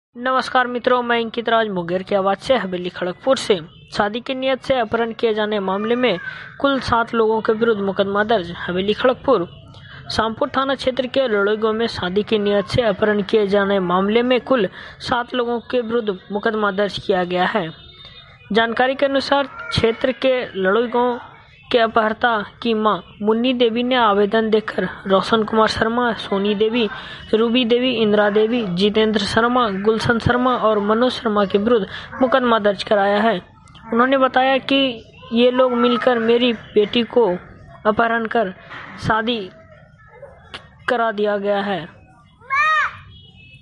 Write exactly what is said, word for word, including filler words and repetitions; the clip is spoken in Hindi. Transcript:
नमस्कार मित्रों, मैं अंकित राज मुंगेर की आवाज से हवेली खड़गपुर से। शादी की नियत से अपहरण किए जाने मामले में कुल सात लोगों के विरुद्ध मुकदमा दर्ज। हवेली खड़गपुर शामपुर थाना क्षेत्र के लड़ोई गांव में शादी की नियत से अपहरण किए जाने मामले में कुल सात लोगों के विरुद्ध मुकदमा दर्ज किया गया है। जानकारी के अनुसार क्षेत्र के लड़ोई गांव के अपहर्ता की मां मुन्नी देवी ने आवेदन देकर रोशन कुमार शर्मा, सोनी देवी, रूबी देवी, इंदिरा देवी, जितेंद्र शर्मा, गुलशन शर्मा और मनोज शर्मा के विरुद्ध मुकदमा दर्ज कराया है। उन्होंने बताया कि ये लोग मिलकर मेरी बेटी को अपहरण कर शादी करा दिया गया है।